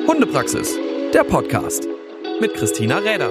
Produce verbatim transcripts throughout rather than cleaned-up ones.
Hundepraxis, der Podcast mit Christina Räder.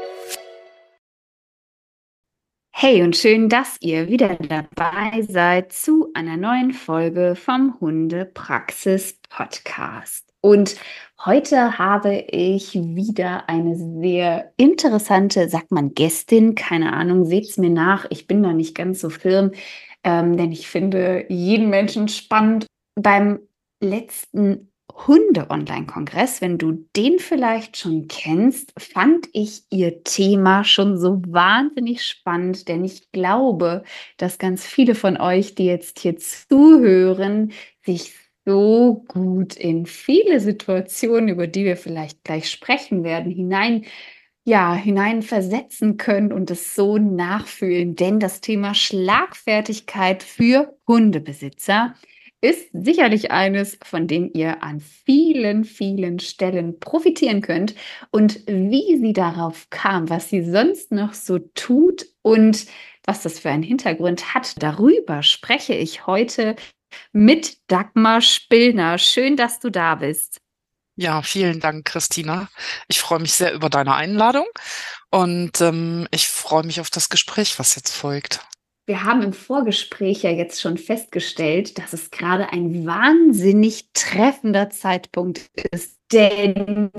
Hey und schön, dass ihr wieder dabei seid zu einer neuen Folge vom Hundepraxis Podcast. Und heute habe ich wieder eine sehr interessante, sagt man Gästin, keine Ahnung, seht's mir nach, ich bin da nicht ganz so firm, ähm, denn ich finde jeden Menschen spannend. Beim letzten Hunde-Online-Kongress, wenn du den vielleicht schon kennst, fand ich ihr Thema schon so wahnsinnig spannend, denn ich glaube, dass ganz viele von euch, die jetzt hier zuhören, sich so gut in viele Situationen, über die wir vielleicht gleich sprechen werden, hinein, ja, hineinversetzen können und es so nachfühlen. Denn das Thema Schlagfertigkeit für Hundebesitzer ist sicherlich eines, von dem ihr an vielen, vielen Stellen profitieren könnt. Und wie sie darauf kam, was sie sonst noch so tut und was das für einen Hintergrund hat, darüber spreche ich heute mit Dagmar Spillner. Schön, dass du da bist. Ja, vielen Dank, Christina. Ich freue mich sehr über deine Einladung und ähm, ich freue mich auf das Gespräch, was jetzt folgt. Wir haben im Vorgespräch ja jetzt schon festgestellt, dass es gerade ein wahnsinnig treffender Zeitpunkt ist, denn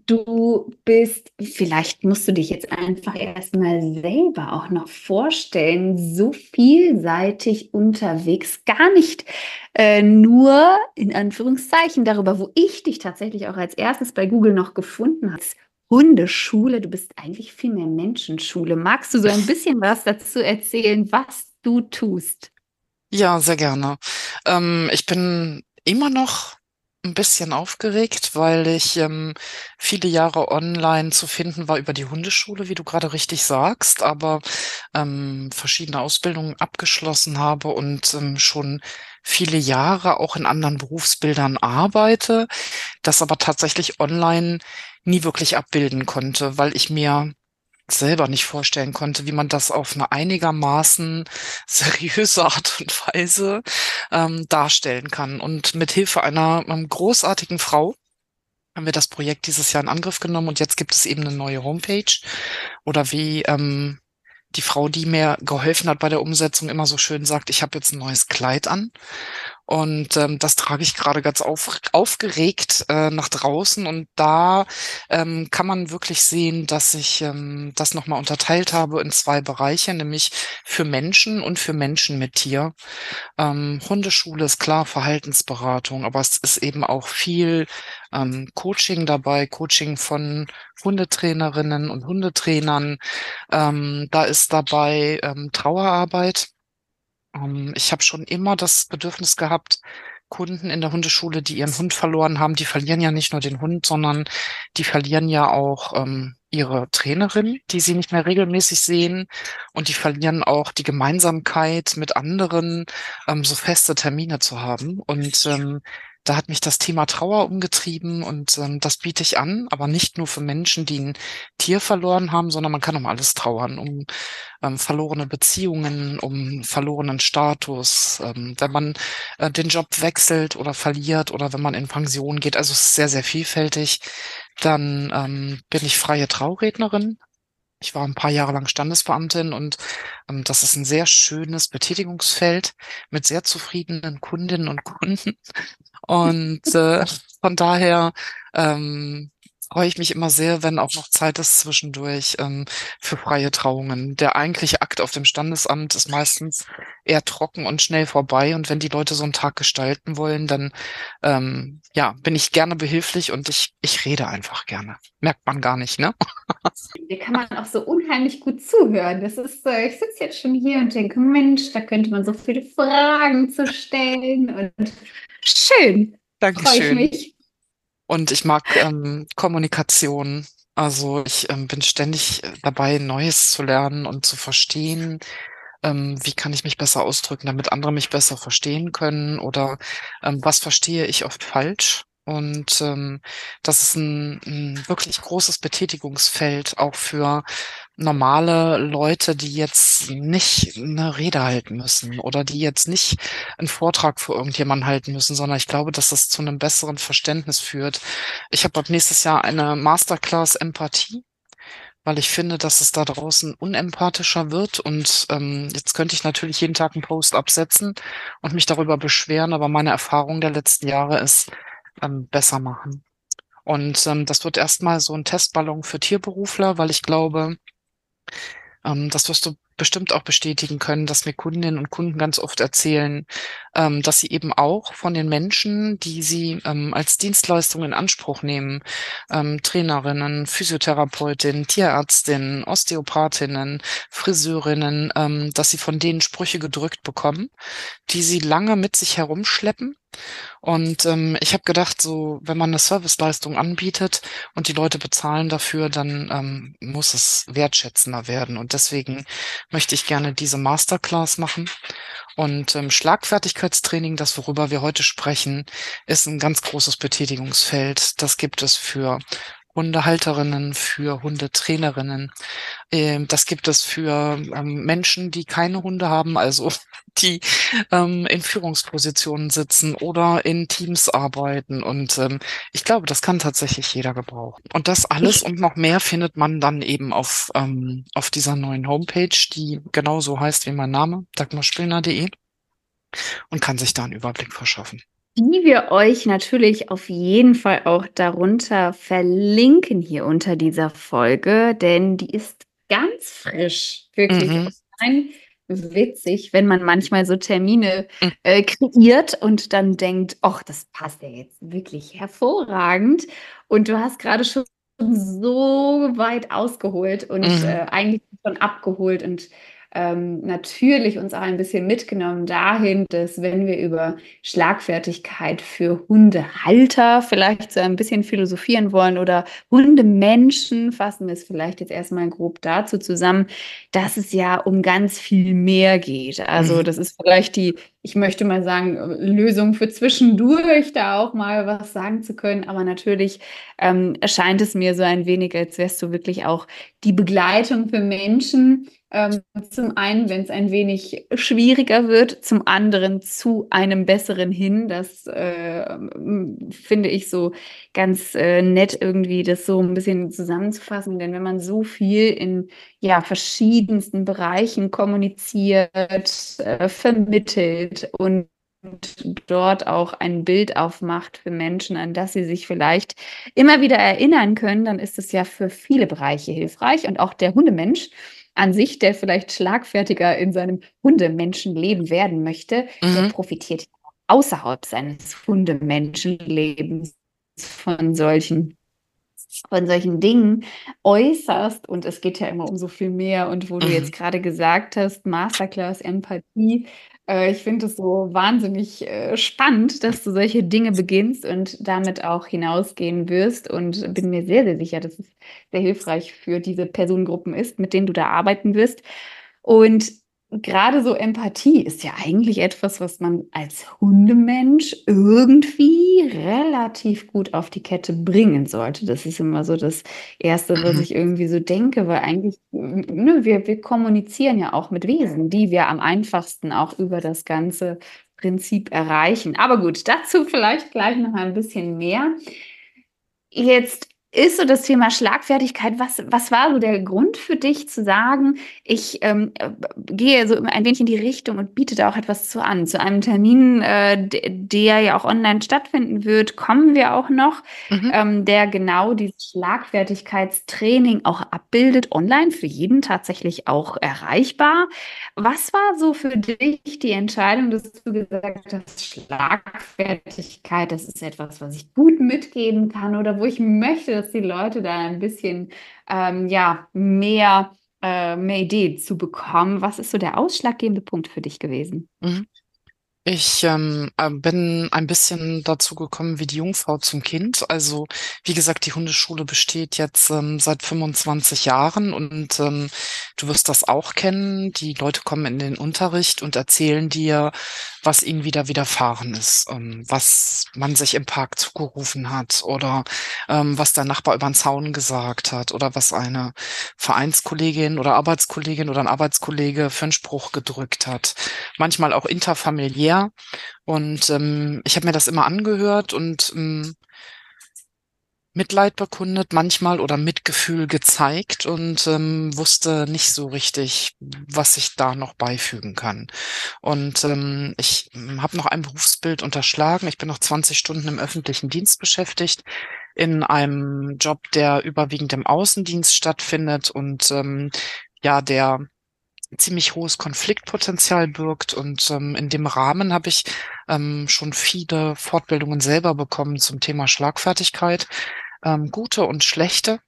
du bist, vielleicht musst du dich jetzt einfach erstmal selber auch noch vorstellen, so vielseitig unterwegs, gar nicht äh, nur in Anführungszeichen darüber, wo ich dich tatsächlich auch als erstes bei Google noch gefunden habe. Hundeschule, du bist eigentlich viel mehr Menschenschule. Magst du so ein bisschen was dazu erzählen, was du tust? Ja, sehr gerne. Ähm, ich bin immer noch ein bisschen aufgeregt, weil ich ähm, viele Jahre online zu finden war über die Hundeschule, wie du gerade richtig sagst, aber ähm, verschiedene Ausbildungen abgeschlossen habe und ähm, schon viele Jahre auch in anderen Berufsbildern arbeite, das aber tatsächlich online nie wirklich abbilden konnte, weil ich mir selber nicht vorstellen konnte, wie man das auf eine einigermaßen seriöse Art und Weise ähm, darstellen kann. Und mit Hilfe einer ähm, großartigen Frau haben wir das Projekt dieses Jahr in Angriff genommen und jetzt gibt es eben eine neue Homepage oder wie ähm, die Frau, die mir geholfen hat bei der Umsetzung, immer so schön sagt, ich habe jetzt ein neues Kleid an. Und ähm, das trage ich gerade ganz auf, aufgeregt äh, nach draußen. Und da ähm, kann man wirklich sehen, dass ich ähm, das nochmal unterteilt habe in zwei Bereiche, nämlich für Menschen und für Menschen mit Tier. Ähm, Hundeschule ist klar, Verhaltensberatung, aber es ist eben auch viel ähm, Coaching dabei, Coaching von Hundetrainerinnen und Hundetrainern. Ähm, da ist dabei ähm, Trauerarbeit. Ähm, ich habe schon immer das Bedürfnis gehabt, Kunden in der Hundeschule, die ihren Hund verloren haben, die verlieren ja nicht nur den Hund, sondern die verlieren ja auch ähm, ihre Trainerin, die sie nicht mehr regelmäßig sehen. Und die verlieren auch die Gemeinsamkeit mit anderen, ähm, so feste Termine zu haben. Und ähm, da hat mich das Thema Trauer umgetrieben und ähm, das biete ich an, aber nicht nur für Menschen, die ein Tier verloren haben, sondern man kann um alles trauern, um ähm, verlorene Beziehungen, um verlorenen Status, ähm, wenn man äh, den Job wechselt oder verliert oder wenn man in Pension geht. Also es ist sehr, sehr vielfältig. Dann ähm, bin ich freie Traurednerin. Ich war ein paar Jahre lang Standesbeamtin und ähm, das ist ein sehr schönes Betätigungsfeld mit sehr zufriedenen Kundinnen und Kunden. Und äh, von daher ähm, freue ich mich immer sehr, wenn auch noch Zeit ist zwischendurch ähm, für freie Trauungen. Der eigentliche Akt auf dem Standesamt ist meistens eher trocken und schnell vorbei. Und wenn die Leute so einen Tag gestalten wollen, dann ähm, ja, bin ich gerne behilflich und ich, ich rede einfach gerne. Merkt man gar nicht, ne? Hier kann man auch so unheimlich gut zuhören. Das ist, äh, ich sitze jetzt schon hier und denke, Mensch, da könnte man so viele Fragen zu stellen und schön, freue ich Dankeschön. mich. Und ich mag ähm, Kommunikation. Also ich ähm, bin ständig äh, dabei, Neues zu lernen und zu verstehen. Ähm, wie kann ich mich besser ausdrücken, damit andere mich besser verstehen können? Oder ähm, was verstehe ich oft falsch? Und ähm, das ist ein, ein wirklich großes Betätigungsfeld auch für normale Leute, die jetzt nicht eine Rede halten müssen oder die jetzt nicht einen Vortrag für irgendjemanden halten müssen, sondern ich glaube, dass das zu einem besseren Verständnis führt. Ich habe ab nächstes Jahr eine Masterclass Empathie, weil ich finde, dass es da draußen unempathischer wird. Und ähm, jetzt könnte ich natürlich jeden Tag einen Post absetzen und mich darüber beschweren, aber meine Erfahrung der letzten Jahre ist, ähm, besser machen. Und ähm, das wird erstmal so ein Testballon für Tierberufler, weil ich glaube, ähm, das wirst du bestimmt auch bestätigen können, dass mir Kundinnen und Kunden ganz oft erzählen, ähm, dass sie eben auch von den Menschen, die sie ähm, als Dienstleistung in Anspruch nehmen, ähm, Trainerinnen, Physiotherapeutinnen, Tierärztinnen, Osteopathinnen, Friseurinnen, ähm, dass sie von denen Sprüche gedrückt bekommen, die sie lange mit sich herumschleppen. Und ähm, ich habe gedacht, so, wenn man eine Serviceleistung anbietet und die Leute bezahlen dafür, dann ähm, muss es wertschätzender werden. Und deswegen möchte ich gerne diese Masterclass machen. Und ähm, Schlagfertigkeitstraining, das worüber wir heute sprechen, ist ein ganz großes Betätigungsfeld. Das gibt es für Hundehalterinnen, für Hundetrainerinnen. Ähm, das gibt es für ähm, Menschen, die keine Hunde haben, also die ähm, in Führungspositionen sitzen oder in Teams arbeiten. Und ähm, ich glaube, das kann tatsächlich jeder gebrauchen. Und das alles Ich und noch mehr findet man dann eben auf, ähm, auf dieser neuen Homepage, die genauso heißt wie mein Name, dagmar spillner punkt de, und kann sich da einen Überblick verschaffen. Die wir euch natürlich auf jeden Fall auch darunter verlinken hier unter dieser Folge, denn die ist ganz frisch, wirklich. Mhm. Und ein witzig, wenn man manchmal so Termine Mhm. äh, kreiert und dann denkt, ach, das passt ja jetzt wirklich hervorragend. Und du hast gerade schon so weit ausgeholt und Mhm. äh, eigentlich schon abgeholt und ähm, natürlich uns auch ein bisschen mitgenommen dahin, dass wenn wir über Schlagfertigkeit für Hundehalter vielleicht so ein bisschen philosophieren wollen oder Hundemenschen, fassen wir es vielleicht jetzt erstmal grob dazu zusammen, dass es ja um ganz viel mehr geht. Also Mhm. das ist vielleicht die, ich möchte mal sagen, Lösung für zwischendurch, da auch mal was sagen zu können. Aber natürlich ähm, erscheint es mir so ein wenig, als wärst du wirklich auch die Begleitung für Menschen. Ähm, zum einen, wenn es ein wenig schwieriger wird, zum anderen zu einem besseren hin. Das äh, finde ich so ganz äh, nett, irgendwie das so ein bisschen zusammenzufassen. Denn wenn man so viel in ja, verschiedensten Bereichen kommuniziert, äh, vermittelt und dort auch ein Bild aufmacht für Menschen, an das sie sich vielleicht immer wieder erinnern können, dann ist es ja für viele Bereiche hilfreich. Und auch der Hundemensch an sich, der vielleicht schlagfertiger in seinem Hundemenschenleben werden möchte, der Mhm. profitiert außerhalb seines Hundemenschenlebens von solchen von solchen Dingen äußerst. Und es geht ja immer um so viel mehr. Und wo du Mhm. jetzt gerade gesagt hast, Masterclass Empathie, äh, ich finde es so wahnsinnig äh, spannend, dass du solche Dinge beginnst und damit auch hinausgehen wirst. Und bin mir sehr, sehr sicher, dass es sehr hilfreich für diese Personengruppen ist, mit denen du da arbeiten wirst. Und gerade so Empathie ist ja eigentlich etwas, was man als Hundemensch irgendwie relativ gut auf die Kette bringen sollte. Das ist immer so das Erste, was Mhm. ich irgendwie so denke, weil eigentlich, ne, wir, wir kommunizieren ja auch mit Wesen, die wir am einfachsten auch über das ganze Prinzip erreichen. Aber gut, dazu vielleicht gleich noch ein bisschen mehr. Jetzt ist so das Thema Schlagfertigkeit. Was, was war so der Grund für dich zu sagen, ich ähm, äh, gehe so ein wenig in die Richtung und biete da auch etwas zu an? Zu einem Termin, äh, d- der ja auch online stattfinden wird, kommen wir auch noch, Mhm. ähm, der genau dieses Schlagfertigkeitstraining auch abbildet, online für jeden tatsächlich auch erreichbar. Was war so für dich die Entscheidung, dass du gesagt hast, Schlagfertigkeit, das ist etwas, was ich gut mitgeben kann oder wo ich möchte, dass die Leute da ein bisschen ähm, ja, mehr, äh, mehr Ideen zu bekommen. Was ist so der ausschlaggebende Punkt für dich gewesen? Mhm. Ich ähm, äh, bin ein bisschen dazu gekommen wie die Jungfrau zum Kind. Also wie gesagt, die Hundeschule besteht jetzt ähm, seit fünfundzwanzig Jahren und ähm, du wirst das auch kennen. Die Leute kommen in den Unterricht und erzählen dir, was ihnen wieder widerfahren ist, ähm, was man sich im Park zugerufen hat oder ähm, was der Nachbar über den Zaun gesagt hat oder was eine Vereinskollegin oder Arbeitskollegin oder ein Arbeitskollege für einen Spruch gedrückt hat. Manchmal auch interfamiliär. Und ähm, ich habe mir das immer angehört und ähm, Mitleid bekundet manchmal oder Mitgefühl gezeigt und ähm, wusste nicht so richtig, was ich da noch beifügen kann. Und ähm, ich ähm, habe noch ein Berufsbild unterschlagen. Ich bin noch zwanzig Stunden im öffentlichen Dienst beschäftigt, in einem Job, der überwiegend im Außendienst stattfindet und ähm, ja, der ziemlich hohes Konfliktpotenzial birgt. Und ähm, in dem Rahmen habe ich ähm, schon viele Fortbildungen selber bekommen zum Thema Schlagfertigkeit, ähm, gute und schlechte.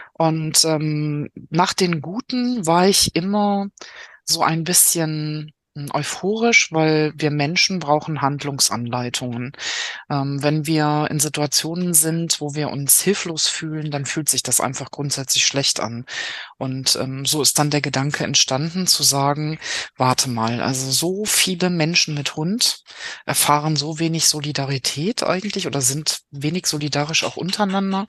Und ähm, nach den guten war ich immer so ein bisschen hm, euphorisch, weil wir Menschen brauchen Handlungsanleitungen. Ähm, wenn wir in Situationen sind, wo wir uns hilflos fühlen, dann fühlt sich das einfach grundsätzlich schlecht an. Und ähm, so ist dann der Gedanke entstanden, zu sagen, warte mal, also so viele Menschen mit Hund erfahren so wenig Solidarität eigentlich oder sind wenig solidarisch auch untereinander.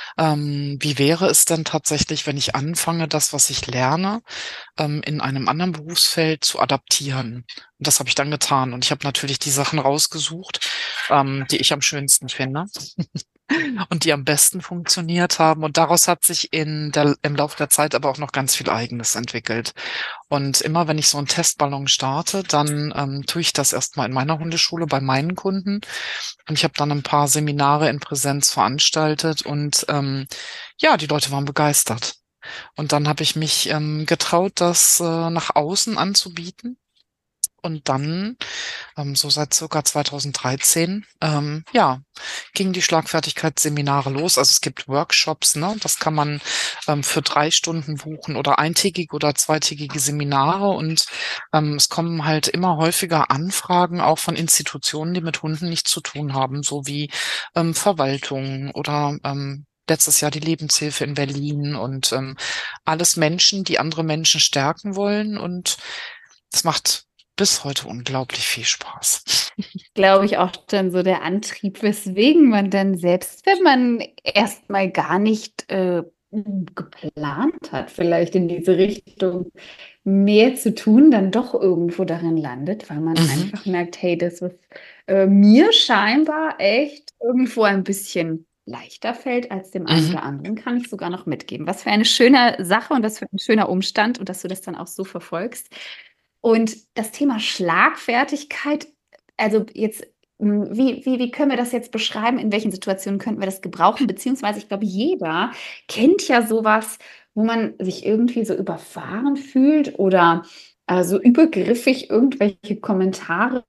Ähm, wie wäre es denn tatsächlich, wenn ich anfange, das, was ich lerne, ähm, in einem anderen Berufsfeld zu adaptieren? Und das habe ich dann getan. Und ich habe natürlich die Sachen rausgesucht, ähm, die ich am schönsten finde und die am besten funktioniert haben. Und daraus hat sich in der, im Laufe der Zeit aber auch noch ganz viel Eigenes entwickelt. Und immer wenn ich so einen Testballon starte, dann ähm, tue ich das erstmal in meiner Hundeschule bei meinen Kunden. Und ich habe dann ein paar Seminare in Präsenz veranstaltet und ähm, ja, die Leute waren begeistert. Und dann habe ich mich ähm, getraut, das äh, nach außen anzubieten. Und dann, ähm, so seit circa zweitausenddreizehn, ähm, ja, gingen die Schlagfertigkeitsseminare los. Also es gibt Workshops, ne? Das kann man ähm, für drei Stunden buchen oder eintägige oder zweitägige Seminare. Und ähm, es kommen halt immer häufiger Anfragen auch von Institutionen, die mit Hunden nichts zu tun haben, so wie ähm, Verwaltung oder ähm, letztes Jahr die Lebenshilfe in Berlin und ähm, alles Menschen, die andere Menschen stärken wollen. Und das macht bis heute unglaublich viel Spaß. Glaube ich auch dann so der Antrieb, weswegen man dann selbst, wenn man erstmal gar nicht äh, geplant hat, vielleicht in diese Richtung mehr zu tun, dann doch irgendwo darin landet, weil man Mhm, einfach merkt, hey, das ist äh, mir scheinbar echt irgendwo ein bisschen leichter fällt als dem einen mhm. oder anderen, kann ich sogar noch mitgeben. Was für eine schöne Sache und was für ein schöner Umstand und dass du das dann auch so verfolgst. Und das Thema Schlagfertigkeit, also jetzt, mh, wie, wie, wie können wir das jetzt beschreiben? In welchen Situationen könnten wir das gebrauchen? Beziehungsweise, ich glaube, jeder kennt ja sowas, wo man sich irgendwie so überfahren fühlt oder äh, so übergriffig irgendwelche Kommentare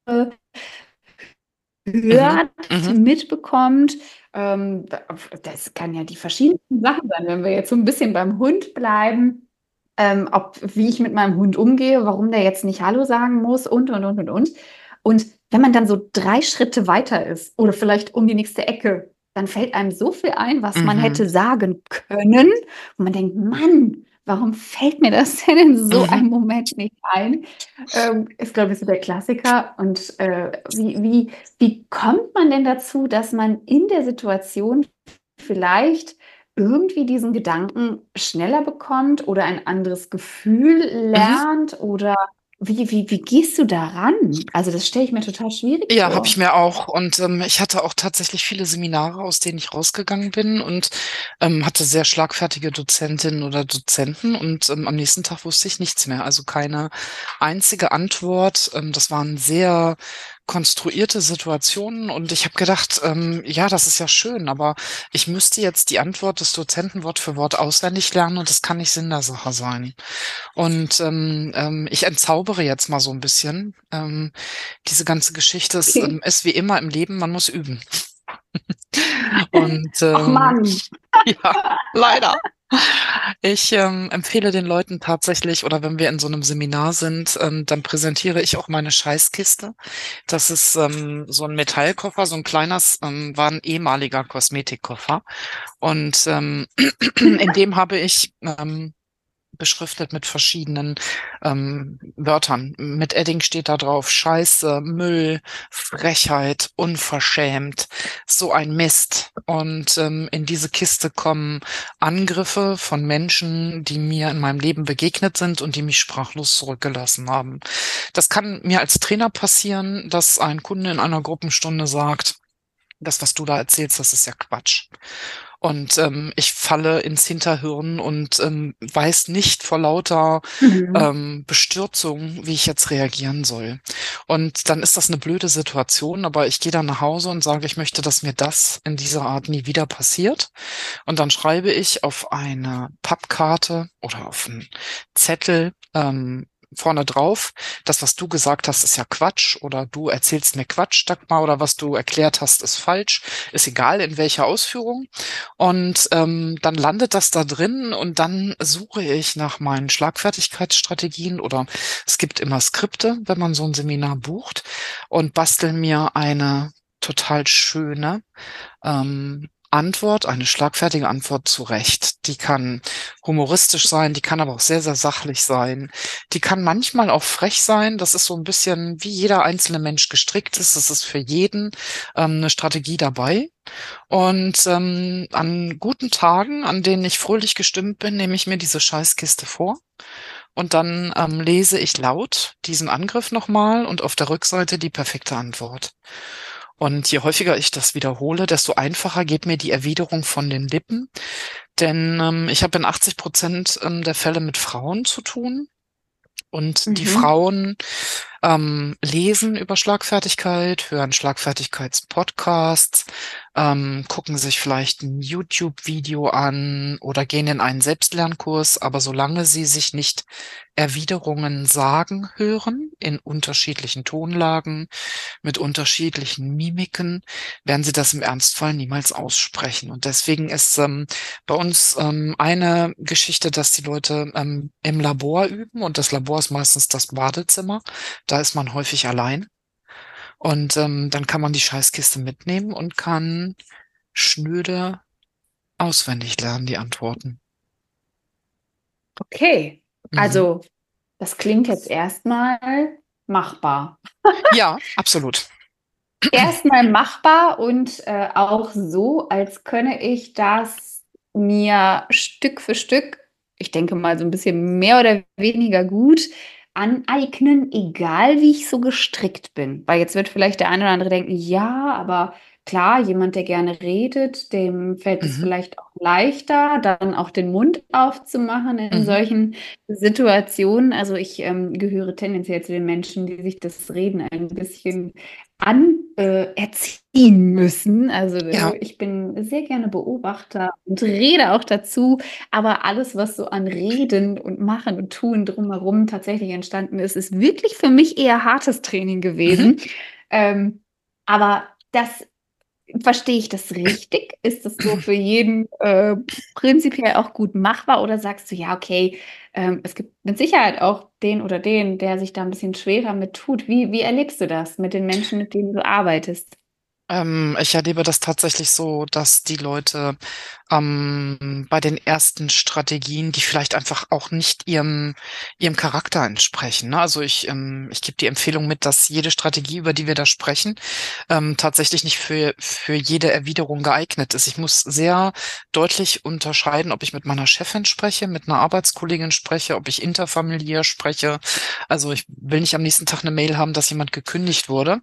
Mhm, hört, mhm, mitbekommt. Ähm, das kann ja die verschiedensten Sachen sein, wenn wir jetzt so ein bisschen beim Hund bleiben. Ähm, ob, wie ich mit meinem Hund umgehe, warum der jetzt nicht Hallo sagen muss und, und, und, und, und. Und wenn man dann so drei Schritte weiter ist oder vielleicht um die nächste Ecke, dann fällt einem so viel ein, was man mhm, hätte sagen können. Und man denkt, Mann, warum fällt mir das denn in so mhm. einem Moment nicht ein? Ähm, ist, glaube ich, so der Klassiker. Und äh, wie, wie, wie kommt man denn dazu, dass man in der Situation vielleicht irgendwie diesen Gedanken schneller bekommt oder ein anderes Gefühl Mhm. lernt? Oder wie, wie, wie gehst du daran? Also, das stelle ich mir total schwierig Ja, habe ich vor. mir auch. Und ähm, ich hatte auch tatsächlich viele Seminare, aus denen ich rausgegangen bin und ähm, hatte sehr schlagfertige Dozentinnen oder Dozenten. Und ähm, am nächsten Tag wusste ich nichts mehr. Also keine einzige Antwort. Ähm, das waren sehr konstruierte Situationen. Und ich habe gedacht, ähm, ja, das ist ja schön, aber ich müsste jetzt die Antwort des Dozenten Wort für Wort auswendig lernen und das kann nicht Sinn der Sache sein. Und ähm, ähm, ich entzaubere jetzt mal so ein bisschen. Ähm, diese ganze Geschichte ist, ähm, ist wie immer im Leben, man muss üben. Und Ach ähm, Mann. ja, leider. Ich ähm, empfehle den Leuten tatsächlich, oder wenn wir in so einem Seminar sind, ähm, dann präsentiere ich auch meine Scheißkiste. Das ist ähm, so ein Metallkoffer, so ein kleines, ähm, war ein ehemaliger Kosmetikkoffer. Und ähm, in dem habe ich ähm, beschriftet mit verschiedenen ähm, Wörtern. Mit Edding steht da drauf: Scheiße, Müll, Frechheit, unverschämt, so ein Mist. Und ähm, in diese Kiste kommen Angriffe von Menschen, die mir in meinem Leben begegnet sind und die mich sprachlos zurückgelassen haben. Das kann mir als Trainer passieren, dass ein Kunde in einer Gruppenstunde sagt: Das, was du da erzählst, das ist ja Quatsch. Und ähm, ich falle ins Hinterhirn und ähm, weiß nicht vor lauter Mhm. ähm, Bestürzung, wie ich jetzt reagieren soll. Und dann ist das eine blöde Situation, aber ich gehe dann nach Hause und sage, ich möchte, dass mir das in dieser Art nie wieder passiert. Und dann schreibe ich auf eine Pappkarte oder auf einen Zettel ähm, vorne drauf: Das, was du gesagt hast, ist ja Quatsch, oder du erzählst mir Quatsch, Dagmar, oder was du erklärt hast, ist falsch. Ist egal, in welcher Ausführung. Und ähm, dann landet das da drin und dann suche ich nach meinen Schlagfertigkeitsstrategien, oder es gibt immer Skripte, wenn man so ein Seminar bucht, und bastel mir eine total schöne ähm, Antwort, eine schlagfertige Antwort zurecht. Die kann humoristisch sein, die kann aber auch sehr, sehr sachlich sein. Die kann manchmal auch frech sein. Das ist so ein bisschen, wie jeder einzelne Mensch gestrickt ist. Es ist für jeden ähm, eine Strategie dabei. Und ähm, an guten Tagen, an denen ich fröhlich gestimmt bin, nehme ich mir diese Scheißkiste vor. Und dann ähm, lese ich laut diesen Angriff nochmal und auf der Rückseite die perfekte Antwort. Und je häufiger ich das wiederhole, desto einfacher geht mir die Erwiderung von den Lippen. Denn ähm, ich habe in achtzig Prozent ähm, der Fälle mit Frauen zu tun. Und die Mhm. Frauen ähm, lesen über Schlagfertigkeit, hören Schlagfertigkeitspodcasts, ähm, gucken sich vielleicht ein YouTube-Video an oder gehen in einen Selbstlernkurs. Aber solange sie sich nicht Erwiderungen sagen hören, in unterschiedlichen Tonlagen, mit unterschiedlichen Mimiken, werden sie das im Ernstfall niemals aussprechen. Und deswegen ist ähm, bei uns ähm, eine Geschichte, dass die Leute ähm, im Labor üben, und das Labor ist meistens das Badezimmer. Da ist man häufig allein. Und ähm, dann kann man die Scheißkiste mitnehmen und kann schnöde auswendig lernen, die Antworten. Okay, Mhm. also das klingt jetzt erstmal machbar. Ja, absolut. Erstmal machbar und äh, auch so, als könne ich das mir Stück für Stück, ich denke mal so ein bisschen mehr oder weniger gut, aneignen, egal wie ich so gestrickt bin. Weil jetzt wird vielleicht der eine oder andere denken, ja, aber klar, jemand, der gerne redet, dem fällt es Mhm. vielleicht auch leichter, dann auch den Mund aufzumachen in Mhm. solchen Situationen. Also ich ähm, gehöre tendenziell zu den Menschen, die sich das Reden ein bisschen an äh, erziehen müssen. Also Ja. äh, ich bin sehr gerne Beobachter und rede auch dazu, aber alles, was so an Reden und Machen und Tun drumherum tatsächlich entstanden ist, ist wirklich für mich eher hartes Training Mhm. gewesen. Ähm, aber das verstehe ich das richtig? Ist das so für jeden äh, prinzipiell auch gut machbar? Oder sagst du, ja, okay, ähm, es gibt mit Sicherheit auch den oder den, der sich da ein bisschen schwerer mit tut. Wie, wie erlebst du das mit den Menschen, mit denen du arbeitest? Ähm, ich erlebe das tatsächlich so, dass die Leute ähm, bei den ersten Strategien, die vielleicht einfach auch nicht ihrem, ihrem Charakter entsprechen. Ne? Also ich, ähm, ich gebe die Empfehlung mit, dass jede Strategie, über die wir da sprechen, ähm, tatsächlich nicht für, für jede Erwiderung geeignet ist. Ich muss sehr deutlich unterscheiden, ob ich mit meiner Chefin spreche, mit einer Arbeitskollegin spreche, ob ich interfamiliär spreche. Also ich will nicht am nächsten Tag eine Mail haben, dass jemand gekündigt wurde.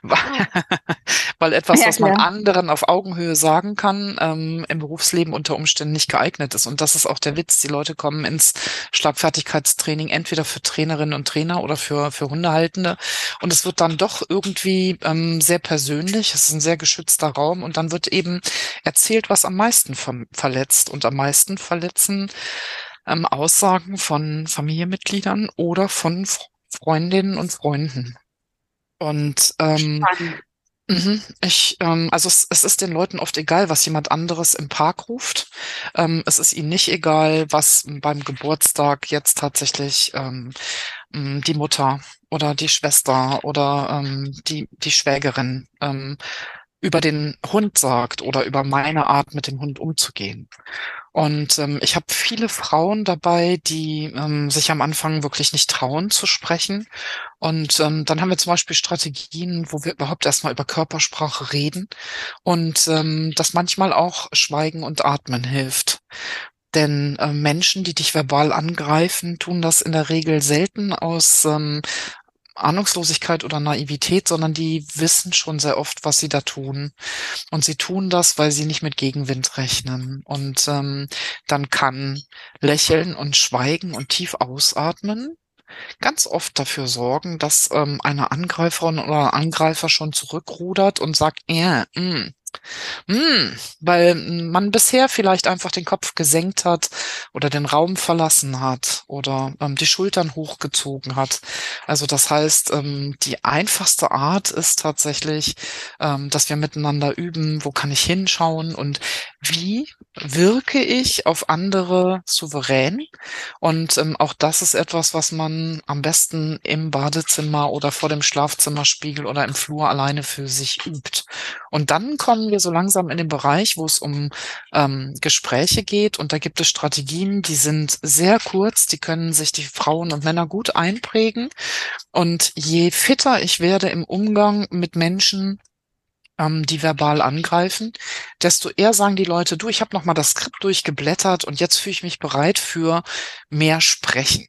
Weil etwas, Ja, was man klar. anderen auf Augenhöhe sagen kann, ähm, im Berufsleben unter Umständen nicht geeignet ist. Und das ist auch der Witz. Die Leute kommen ins Schlagfertigkeitstraining entweder für Trainerinnen und Trainer oder für, für Hundehaltende. Und es wird dann doch irgendwie ähm, sehr persönlich. Es ist ein sehr geschützter Raum. Und dann wird eben erzählt, was am meisten ver verletzt. Und am meisten verletzen ähm, Aussagen von Familienmitgliedern oder von F Freundinnen und Freunden. Und ähm, Spannend. Mhm. Ich, ähm, also es, es ist den Leuten oft egal, was jemand anderes im Park ruft. Ähm, es ist ihnen nicht egal, was beim Geburtstag jetzt tatsächlich ähm, m, die Mutter oder die Schwester oder ähm, die, die Schwägerin ähm, über den Hund sagt oder über meine Art, mit dem Hund umzugehen. Und ähm, ich habe viele Frauen dabei, die ähm, sich am Anfang wirklich nicht trauen zu sprechen. Und ähm, dann haben wir zum Beispiel Strategien, wo wir überhaupt erstmal über Körpersprache reden und ähm, dass manchmal auch Schweigen und Atmen hilft. Denn äh, Menschen, die dich verbal angreifen, tun das in der Regel selten aus ähm, Ahnungslosigkeit oder Naivität, sondern die wissen schon sehr oft, was sie da tun. Und sie tun das, weil sie nicht mit Gegenwind rechnen. Und ähm, dann kann Lächeln und Schweigen und tief ausatmen ganz oft dafür sorgen, dass ähm, eine Angreiferin oder Angreifer schon zurückrudert und sagt, ja, mm, hm, weil man bisher vielleicht einfach den Kopf gesenkt hat oder den Raum verlassen hat oder ähm, die Schultern hochgezogen hat. Also das heißt, ähm, die einfachste Art ist tatsächlich, ähm, dass wir miteinander üben, wo kann ich hinschauen und wie wirke ich auf andere souverän. Und ähm, auch das ist etwas, was man am besten im Badezimmer oder vor dem Schlafzimmerspiegel oder im Flur alleine für sich übt. Und dann kommen wir so langsam in den Bereich, wo es um ähm, Gespräche geht. Und da gibt es Strategien, die sind sehr kurz, die können sich die Frauen und Männer gut einprägen. Und je fitter ich werde im Umgang mit Menschen, ähm, die verbal angreifen, desto eher sagen die Leute, du, ich habe noch mal das Skript durchgeblättert und jetzt fühle ich mich bereit für mehr Sprechen.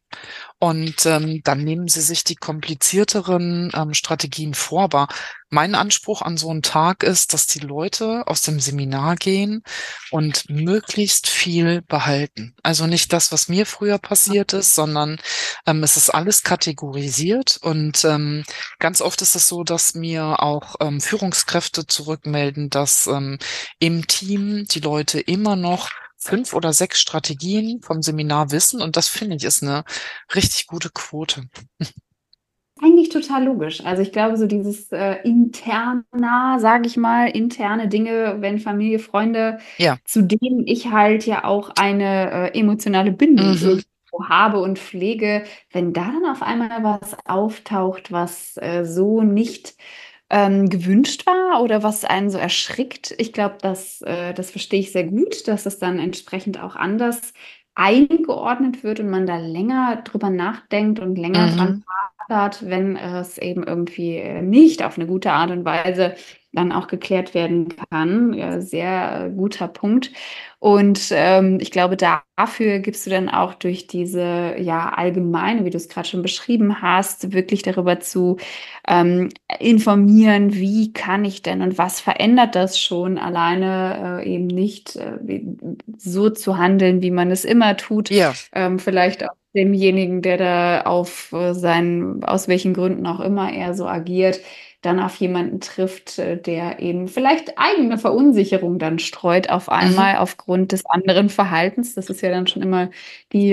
Und ähm, dann nehmen sie sich die komplizierteren ähm, Strategien vor. Aber mein Anspruch an so einen Tag ist, dass die Leute aus dem Seminar gehen und möglichst viel behalten. Also nicht das, was mir früher passiert ist, sondern ähm, es ist alles kategorisiert. Und ähm, ganz oft ist es so, dass mir auch ähm, Führungskräfte zurückmelden, dass ähm, im Team die Leute immer noch fünf oder sechs Strategien vom Seminar wissen. Und das finde ich ist eine richtig gute Quote. Eigentlich total logisch. Also ich glaube, so dieses äh, interna, sage ich mal, interne Dinge, wenn Familie, Freunde, Ja. zu denen ich halt ja auch eine äh, emotionale Bindung Mhm. irgendwo habe und pflege, wenn da dann auf einmal was auftaucht, was äh, so nicht ähm, gewünscht war oder was einen so erschrickt, ich glaube, das, äh, das verstehe ich sehr gut, dass es dann entsprechend auch anders eingeordnet wird und man da länger drüber nachdenkt und länger dran Mhm. hat, wenn es eben irgendwie äh, nicht auf eine gute Art und Weise dann auch geklärt werden kann. Ja, sehr äh, guter Punkt. Und ähm, ich glaube, dafür gibst du dann auch durch diese ja allgemeine, wie du es gerade schon beschrieben hast, wirklich darüber zu ähm, informieren, wie kann ich denn und was verändert das schon alleine äh, eben nicht äh, wie- so zu handeln, wie man es immer tut. Ja. Ähm, vielleicht auch demjenigen, der da auf äh, seinen, aus welchen Gründen auch immer er so agiert, dann auf jemanden trifft, äh, der eben vielleicht eigene Verunsicherung dann streut auf Mhm. einmal aufgrund des anderen Verhaltens. Das ist ja dann schon immer die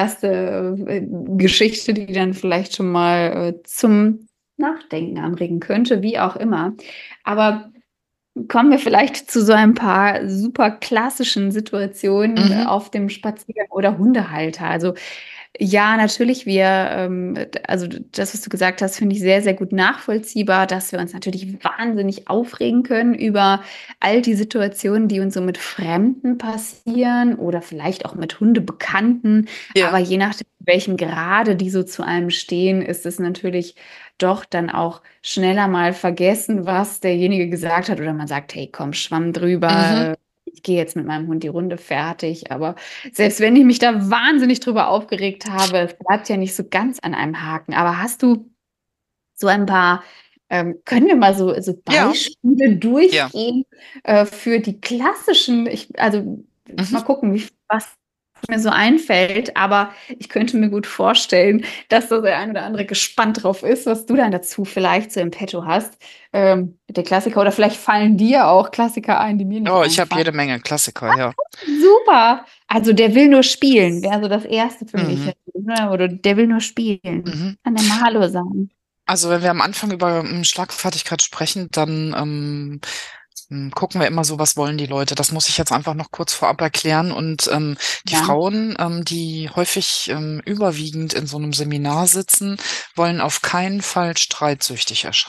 erste äh, Geschichte, die dann vielleicht schon mal äh, zum Nachdenken anregen könnte, wie auch immer. Aber kommen wir vielleicht zu so ein paar super klassischen Situationen Mhm. auf dem Spaziergang oder Hundehalter. Also ja, natürlich, wir, ähm, also das, was du gesagt hast, finde ich sehr, sehr gut nachvollziehbar, dass wir uns natürlich wahnsinnig aufregen können über all die Situationen, die uns so mit Fremden passieren oder vielleicht auch mit Hundebekannten. Aber Ja. je nachdem, in welchem Grade die so zu einem stehen, ist es natürlich doch dann auch schneller mal vergessen, was derjenige gesagt hat. Oder man sagt, hey, komm, Schwamm Mhm. drüber. Ich gehe jetzt mit meinem Hund die Runde fertig. Aber selbst wenn ich mich da wahnsinnig drüber aufgeregt habe, es bleibt ja nicht so ganz an einem Haken. Aber hast du so ein paar, ähm, können wir mal so, so Ja. Beispiele Ja. durchgehen äh, für die klassischen, ich, also Mhm. mal gucken, wie, was mir so einfällt, aber ich könnte mir gut vorstellen, dass da der ein oder andere gespannt drauf ist, was du dann dazu vielleicht so im Petto hast. Ähm, der Klassiker, oder vielleicht fallen dir auch Klassiker ein, die mir nicht Oh, ich habe einfallen. jede Menge Klassiker, ja. Super. Also der will nur spielen, wäre so das Erste für mich. Mhm. Ne? Oder der will nur spielen. Mhm. Kann der mal Hallo sagen? Also wenn wir am Anfang über ähm, Schlagfertigkeit sprechen, dann ähm, m, gucken wir immer so, was wollen die Leute. Das muss ich jetzt einfach noch kurz vorab erklären. Und ähm, die Ja. Frauen, ähm, die häufig ähm, überwiegend in so einem Seminar sitzen, wollen auf keinen Fall streitsüchtig erscheinen.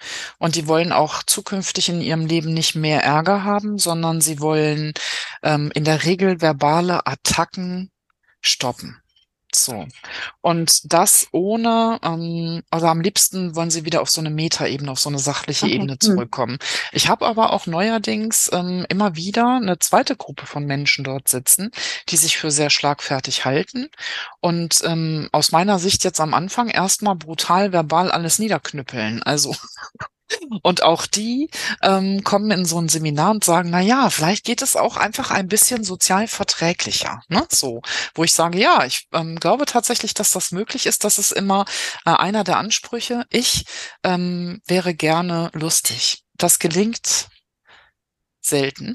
Und die wollen auch zukünftig in ihrem Leben nicht mehr Ärger haben, sondern sie wollen ähm, in der Regel verbale Attacken stoppen. So. Und das ohne, ähm, also am liebsten wollen sie wieder auf so eine Metaebene, auf so eine sachliche Okay. Ebene Hm. zurückkommen. Ich habe aber auch neuerdings ähm, immer wieder eine zweite Gruppe von Menschen dort sitzen, die sich für sehr schlagfertig halten und ähm, aus meiner Sicht jetzt am Anfang erstmal brutal verbal alles niederknüppeln. Also und auch die ähm, kommen in so ein Seminar und sagen, na ja, vielleicht geht es auch einfach ein bisschen sozial verträglicher, ne? So, wo ich sage, ja, ich ähm, glaube tatsächlich, dass das möglich ist. Das ist immer äh, einer der Ansprüche. Ich ähm, wäre gerne lustig. Das gelingt selten.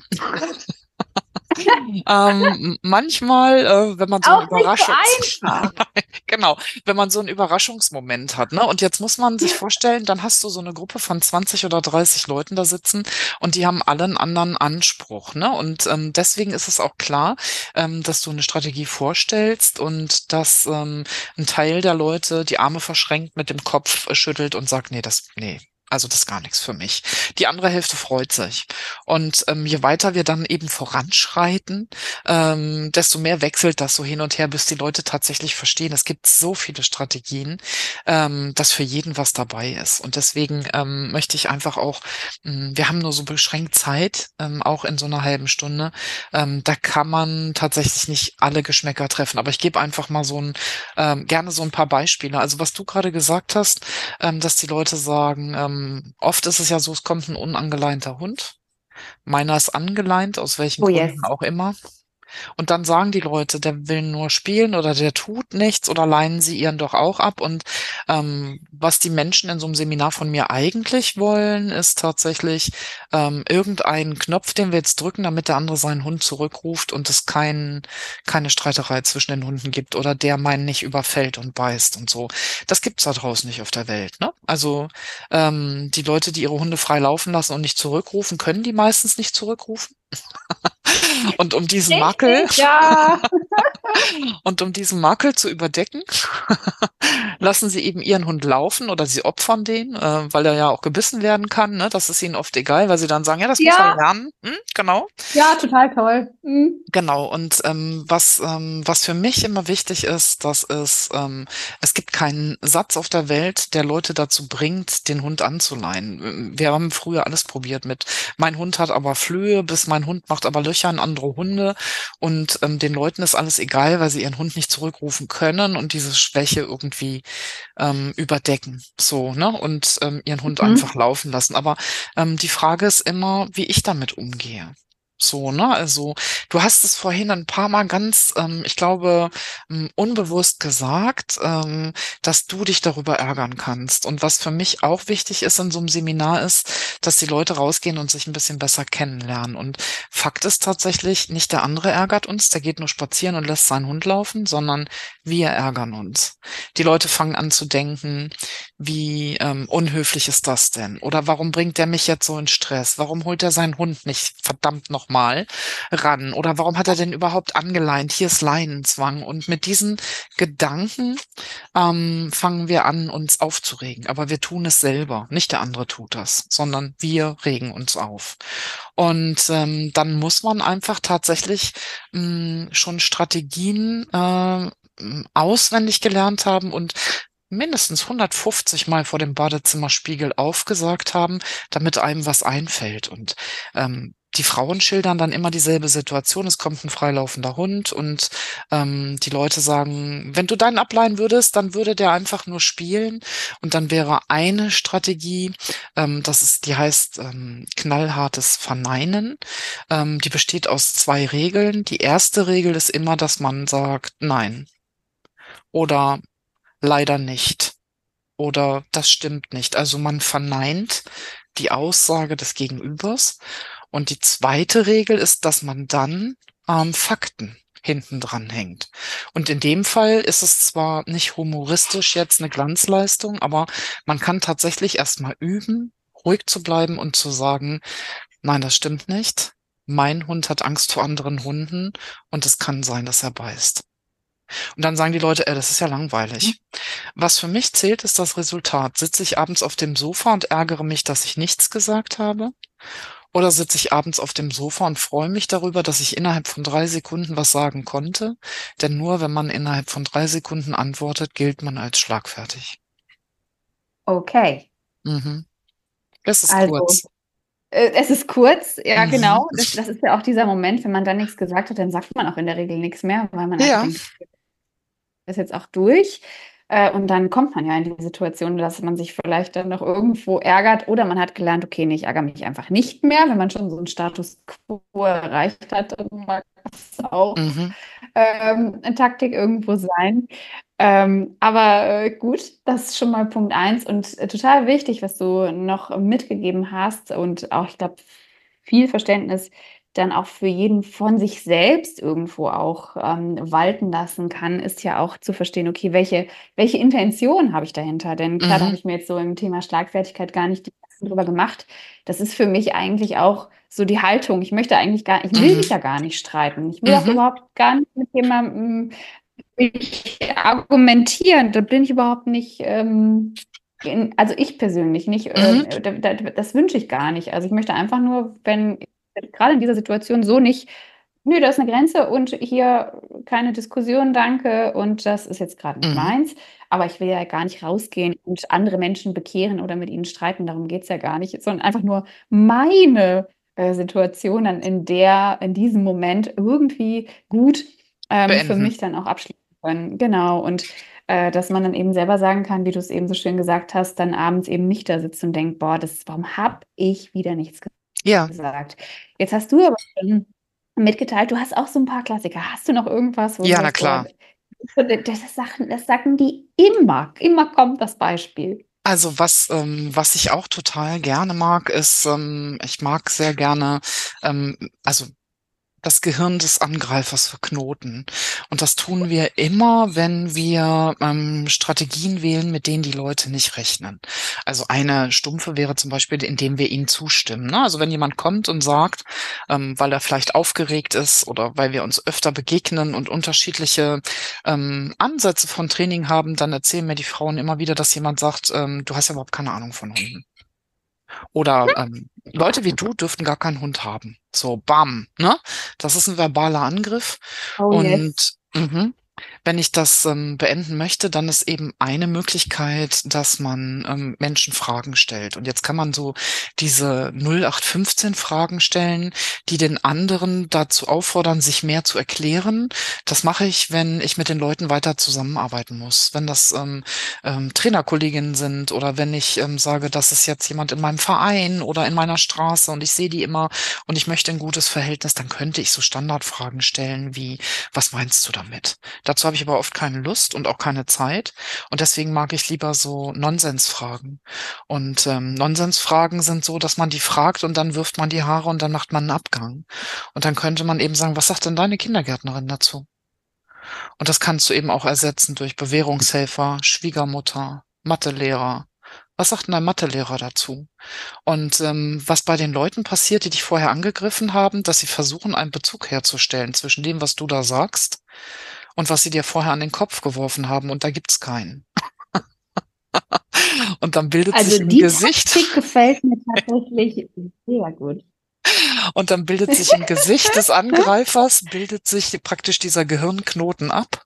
Ähm, manchmal, äh, wenn man so einen Auch nicht so Überraschungs einfach. genau, wenn man so einen Überraschungsmoment hat, ne? Und jetzt muss man sich vorstellen, dann hast du so eine Gruppe von zwanzig oder dreißig Leuten da sitzen und die haben alle einen anderen Anspruch, ne? Und ähm, deswegen ist es auch klar, ähm, dass du eine Strategie vorstellst und dass ähm, ein Teil der Leute die Arme verschränkt mit dem Kopf äh, schüttelt und sagt, nee, das, nee. Also das ist gar nichts für mich. Die andere Hälfte freut sich. Und ähm, je weiter wir dann eben voranschreiten, ähm, desto mehr wechselt das so hin und her, bis die Leute tatsächlich verstehen. Es gibt so viele Strategien, ähm, dass für jeden was dabei ist. Und deswegen ähm, möchte ich einfach auch, mh, wir haben nur so beschränkt Zeit, ähm, auch in so einer halben Stunde. Ähm, da kann man tatsächlich nicht alle Geschmäcker treffen. Aber ich gebe einfach mal so ein, ähm, gerne so ein paar Beispiele. Also was du gerade gesagt hast, ähm, dass die Leute sagen, ähm, oft ist es ja so, es kommt ein unangeleinter Hund. Meiner ist angeleint, aus welchen Oh Gründen yes. auch immer. Und dann sagen die Leute, der will nur spielen oder der tut nichts oder leihen sie ihren doch auch ab. Und ähm, was die Menschen in so einem Seminar von mir eigentlich wollen, ist tatsächlich ähm, irgendeinen Knopf, den wir jetzt drücken, damit der andere seinen Hund zurückruft und es kein, keine Streiterei zwischen den Hunden gibt oder der meinen nicht überfällt und beißt und so. Das gibt's da draußen nicht auf der Welt, ne? Also ähm, die Leute, die ihre Hunde frei laufen lassen und nicht zurückrufen, können die meistens nicht zurückrufen. Und um diesen Makel Richtig, ja. Und um diesen Makel zu überdecken, lassen sie eben ihren Hund laufen oder sie opfern den, äh, weil er ja auch gebissen werden kann. Ne? Das ist ihnen oft egal, weil sie dann sagen, ja, das muss er Ja, lernen. Hm, genau. ja, total toll. Hm. Genau, und ähm, was, ähm, was für mich immer wichtig ist, das ist, ähm, es gibt keinen Satz auf der Welt, der Leute dazu bringt, den Hund anzuleihen. Wir haben früher alles probiert mit, mein Hund hat aber Flöhe, bis mein Hund macht aber Löcher in andere Hunde und ähm, den Leuten ist alles egal, weil sie ihren Hund nicht zurückrufen können und diese Schwäche irgendwie ähm, überdecken, so, ne, und ähm, ihren Hund einfach Mhm. laufen lassen. Aber ähm, die Frage ist immer, wie ich damit umgehe. So, ne? Also, du hast es vorhin ein paar Mal ganz, ähm, ich glaube, ähm, unbewusst gesagt, ähm, dass du dich darüber ärgern kannst. Und was für mich auch wichtig ist in so einem Seminar ist, dass die Leute rausgehen und sich ein bisschen besser kennenlernen. Und Fakt ist tatsächlich, nicht der andere ärgert uns, der geht nur spazieren und lässt seinen Hund laufen, sondern wir ärgern uns. Die Leute fangen an zu denken, wie ähm, unhöflich ist das denn? Oder warum bringt der mich jetzt so in Stress? Warum holt er seinen Hund nicht verdammt nochmal ran? Oder warum hat er denn überhaupt angeleint? Hier ist Leinenzwang. Und mit diesen Gedanken ähm, fangen wir an, uns aufzuregen. Aber wir tun es selber. Nicht der andere tut das, sondern wir regen uns auf. Und ähm, dann muss man einfach tatsächlich mh, schon Strategien äh, auswendig gelernt haben und mindestens hundertfünfzig Mal vor dem Badezimmerspiegel aufgesagt haben, damit einem was einfällt. Und ähm, die Frauen schildern dann immer dieselbe Situation. Es kommt ein freilaufender Hund und ähm, die Leute sagen, wenn du deinen ableihen würdest, dann würde der einfach nur spielen. Und dann wäre eine Strategie, ähm, das ist, die heißt ähm, knallhartes Verneinen. Ähm, die besteht aus zwei Regeln. Die erste Regel ist immer, dass man sagt, nein oder leider nicht oder das stimmt nicht. Also man verneint die Aussage des Gegenübers. Und die zweite Regel ist, dass man dann ähm, Fakten hinten dran hängt. Und in dem Fall ist es zwar nicht humoristisch jetzt eine Glanzleistung, aber man kann tatsächlich erstmal üben, ruhig zu bleiben und zu sagen, nein, das stimmt nicht. Mein Hund hat Angst vor anderen Hunden und es kann sein, dass er beißt. Und dann sagen die Leute, äh, das ist ja langweilig. Was für mich zählt, ist das Resultat. Sitze ich abends auf dem Sofa und ärgere mich, dass ich nichts gesagt habe? Oder sitze ich abends auf dem Sofa und freue mich darüber, dass ich innerhalb von drei Sekunden was sagen konnte? Denn nur wenn man innerhalb von drei Sekunden antwortet, gilt man als schlagfertig. Okay. Mhm. Es ist Also, kurz. äh, es ist kurz, ja Mhm. genau. Das, das ist ja auch dieser Moment, wenn man dann nichts gesagt hat, dann sagt man auch in der Regel nichts mehr, weil man einfach Ja. denkt, ist jetzt auch durch. Äh, und dann kommt man ja in die Situation, dass man sich vielleicht dann noch irgendwo ärgert oder man hat gelernt, okay, nee, ich ärgere mich einfach nicht mehr. Wenn man schon so einen Status quo erreicht hat, dann mag das auch Mhm. ähm, eine Taktik irgendwo sein. Ähm, aber äh, gut, das ist schon mal Punkt eins und äh, total wichtig, was du noch mitgegeben hast und auch, ich glaube, viel Verständnis dann auch für jeden von sich selbst irgendwo auch ähm, walten lassen kann, ist ja auch zu verstehen, okay, welche, welche Intention habe ich dahinter? Denn klar, da habe Mhm. ich mir jetzt so im Thema Schlagfertigkeit gar nicht die Gedanken drüber gemacht. Das ist für mich eigentlich auch so die Haltung. Ich möchte eigentlich gar, ich will mich Mhm. ja gar nicht streiten. Ich will auch Mhm. überhaupt gar nicht mit jemandem ich argumentieren. Da bin ich überhaupt nicht, ähm, in, also ich persönlich nicht, Mhm. äh, da, da, das wünsche ich gar nicht. Also ich möchte einfach nur, wenn gerade in dieser Situation so nicht, nö, da ist eine Grenze und hier keine Diskussion, danke und das ist jetzt gerade nicht Mhm. meins. Aber ich will ja gar nicht rausgehen und andere Menschen bekehren oder mit ihnen streiten, darum geht es ja gar nicht, sondern einfach nur meine äh, Situation dann in der, in diesem Moment irgendwie gut ähm, für Beenden. mich dann auch abschließen können. Genau. Und äh, dass man dann eben selber sagen kann, wie du es eben so schön gesagt hast, dann abends eben nicht da sitzt und denkt, boah, das, warum habe ich wieder nichts Ja. gesagt? Jetzt hast du aber schon mitgeteilt, du hast auch so ein paar Klassiker. Hast du noch irgendwas, wo du Ja, na sagst, oh, klar. das ist Sachen, das sagen die immer, immer kommt das Beispiel. Also was, ähm, was ich auch total gerne mag, ist, ähm, ich mag sehr gerne, ähm, also das Gehirn des Angreifers verknoten. Und das tun wir immer, wenn wir ähm, Strategien wählen, mit denen die Leute nicht rechnen. Also eine stumpfe wäre zum Beispiel, indem wir ihnen zustimmen. Ne? Also wenn jemand kommt und sagt, ähm, weil er vielleicht aufgeregt ist oder weil wir uns öfter begegnen und unterschiedliche ähm, Ansätze von Training haben, dann erzählen mir die Frauen immer wieder, dass jemand sagt, ähm, du hast ja überhaupt keine Ahnung von Hunden. Oder ähm, Leute wie du dürften gar keinen Hund haben. So, bam, ne? Das ist ein verbaler Angriff. Oh yes. Und mhm, wenn ich das ähm, beenden möchte, dann ist eben eine Möglichkeit, dass man ähm, Menschen Fragen stellt. Und jetzt kann man so diese null acht fünfzehn Fragen stellen, die den anderen dazu auffordern, sich mehr zu erklären. Das mache ich, wenn ich mit den Leuten weiter zusammenarbeiten muss. Wenn das ähm, ähm, Trainerkolleginnen sind oder wenn ich ähm, sage, das ist jetzt jemand in meinem Verein oder in meiner Straße und ich sehe die immer und ich möchte ein gutes Verhältnis, dann könnte ich so Standardfragen stellen wie, was meinst du damit? Dazu habe ich aber oft keine Lust und auch keine Zeit. Und deswegen mag ich lieber so Nonsensfragen. Und ähm, Nonsensfragen sind so, dass man die fragt und dann wirft man die Haare und dann macht man einen Abgang. Und dann könnte man eben sagen, was sagt denn deine Kindergärtnerin dazu? Und das kannst du eben auch ersetzen durch Bewährungshelfer, Schwiegermutter, Mathelehrer. Was sagt denn dein Mathelehrer dazu? Und ähm, was bei den Leuten passiert, die dich vorher angegriffen haben, dass sie versuchen, einen Bezug herzustellen zwischen dem, was du da sagst und was sie dir vorher an den Kopf geworfen haben. Und da gibt's keinen. Und dann bildet Also sich im die Gesicht, Taktik gefällt mir tatsächlich sehr gut. und dann bildet sich im Gesicht des Angreifers, bildet sich praktisch dieser Gehirnknoten ab.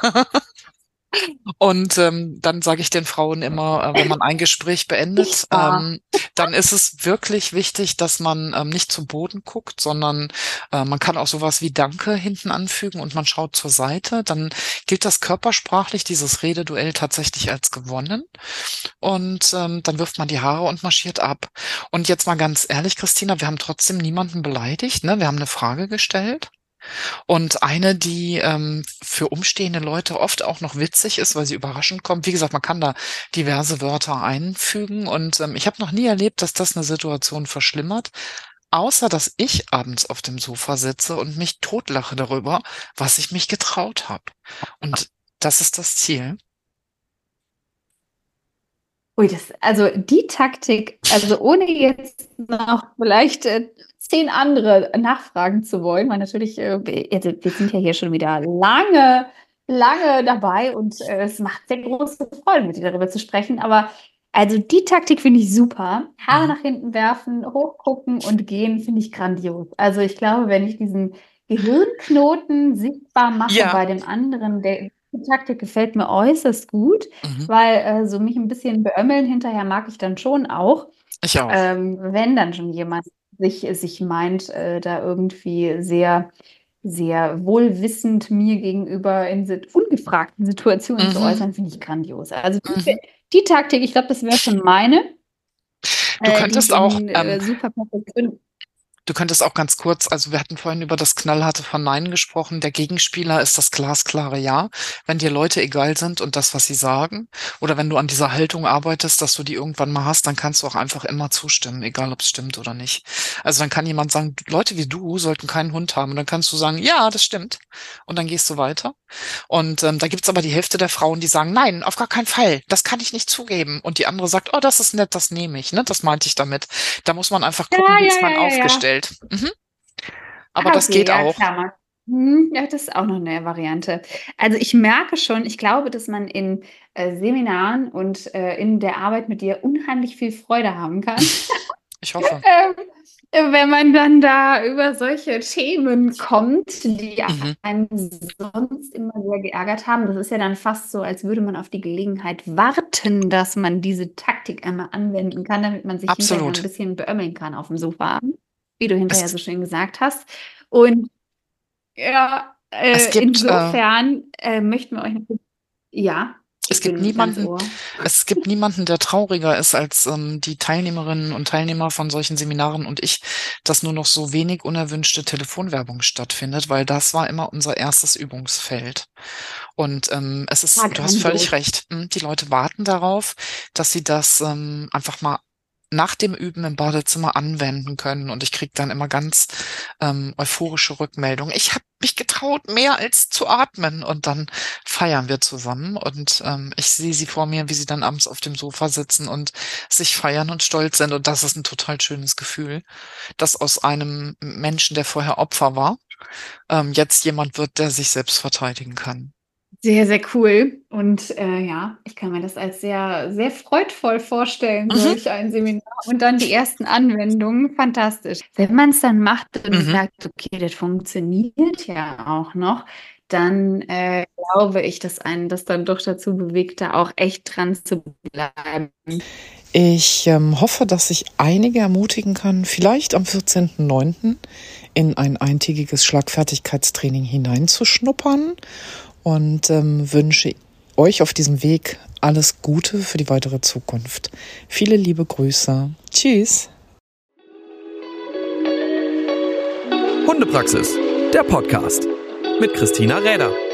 Und ähm, dann sage ich den Frauen immer, äh, wenn man ein Gespräch beendet, Sichtbar. ähm, dann ist es wirklich wichtig, dass man ähm, nicht zu Boden guckt, sondern äh, man kann auch sowas wie Danke hinten anfügen und man schaut zur Seite. Dann gilt das körpersprachlich, dieses Rededuell tatsächlich als gewonnen. Und ähm, dann wirft man die Haare und marschiert ab. Und jetzt mal ganz ehrlich, Christina, wir haben trotzdem niemanden beleidigt, ne? Wir haben eine Frage gestellt. Und eine, die ähm, für umstehende Leute oft auch noch witzig ist, weil sie überraschend kommt. Wie gesagt, man kann da diverse Wörter einfügen. Und ähm, ich habe noch nie erlebt, dass das eine Situation verschlimmert. Außer, dass ich abends auf dem Sofa sitze und mich totlache darüber, was ich mich getraut habe. Und das ist das Ziel. Ui, das, also die Taktik, also ohne jetzt noch vielleicht äh, zehn andere nachfragen zu wollen, weil natürlich, äh, wir also wir sind ja hier schon wieder lange lange dabei und äh, es macht sehr große Freude, mit dir darüber zu sprechen. Aber also die Taktik finde ich super. Haare Mhm. nach hinten werfen, hochgucken und gehen, finde ich grandios. Also ich glaube, wenn ich diesen Gehirnknoten sichtbar mache Ja. bei dem anderen, der die Taktik gefällt mir äußerst gut, Mhm. weil äh, so mich ein bisschen beömmeln hinterher mag ich dann schon auch. Ich auch. Ähm, wenn dann schon jemand sich, sich meint, äh, da irgendwie sehr, sehr wohlwissend mir gegenüber in sit- ungefragten Situationen zu Mhm. äußern, finde ich grandios. Also Mhm. die, die Taktik, ich glaube, das wäre schon meine, Du äh, die ich könntest auch, in ähm, äh, super perfektion. Du könntest auch ganz kurz, also wir hatten vorhin über das knallharte von Nein gesprochen. Der Gegenspieler ist das glasklare Ja. Wenn dir Leute egal sind und das, was sie sagen, oder wenn du an dieser Haltung arbeitest, dass du die irgendwann mal hast, dann kannst du auch einfach immer zustimmen, egal ob es stimmt oder nicht. Also dann kann jemand sagen, Leute wie du sollten keinen Hund haben. Und dann kannst du sagen, ja, das stimmt. Und dann gehst du weiter. Und ähm, da gibt's aber die Hälfte der Frauen, die sagen, nein, auf gar keinen Fall, das kann ich nicht zugeben. Und die andere sagt, oh, das ist nett, das nehme ich. Ne? Das meinte ich damit. Da muss man einfach Ja, gucken, wie ja, ist man ja, ja, ja. aufgestellt. Mhm. Aber Ah, das okay, geht ja, auch. klar. Mal. Hm, ja, das ist auch noch eine Variante. Also ich merke schon, ich glaube, dass man in äh, Seminaren und äh, in der Arbeit mit dir unheimlich viel Freude haben kann. Ich hoffe. Ähm, äh, wenn man dann da über solche Themen kommt, die Mhm. einen sonst immer sehr geärgert haben, das ist ja dann fast so, als würde man auf die Gelegenheit warten, dass man diese Taktik einmal anwenden kann, damit man sich hinterher ein Absolut. bisschen beömmeln kann auf dem Sofa, wie du hinterher Es, so schön gesagt hast. Und ja, es äh, gibt, äh, insofern äh, möchten wir euch natürlich, ja, es ich gibt bin ganz niemanden, Ohr. es gibt niemanden, der trauriger ist als ähm, die Teilnehmerinnen und Teilnehmer von solchen Seminaren und ich, dass nur noch so wenig unerwünschte Telefonwerbung stattfindet, weil das war immer unser erstes Übungsfeld. Und ähm, es Ah, ist, du hast völlig grandios. recht. hm, Die Leute warten darauf, dass sie das ähm, einfach mal nach dem Üben im Badezimmer anwenden können. Und ich kriege dann immer ganz ähm, euphorische Rückmeldungen. Ich habe mich getraut, mehr als zu atmen. Und dann feiern wir zusammen. Und ähm, ich sehe sie vor mir, wie sie dann abends auf dem Sofa sitzen und sich feiern und stolz sind. Und das ist ein total schönes Gefühl, dass aus einem Menschen, der vorher Opfer war, ähm, jetzt jemand wird, der sich selbst verteidigen kann. Sehr, sehr cool. Und äh, ja, ich kann mir das als sehr, sehr freudvoll vorstellen, Mhm. solch ein Seminar. Und dann die ersten Anwendungen, fantastisch. Wenn man es dann macht und Mhm. merkt, okay, das funktioniert ja auch noch, dann äh, glaube ich, dass einen das dann doch dazu bewegt, da auch echt dran zu bleiben. Ich ähm, hoffe, dass ich einige ermutigen kann, vielleicht am vierzehnten neunten in ein eintägiges Schlagfertigkeitstraining hineinzuschnuppern und ähm, wünsche euch auf diesem Weg alles Gute für die weitere Zukunft. Viele liebe Grüße. Tschüss. Hundepraxis, der Podcast mit Christina Räder.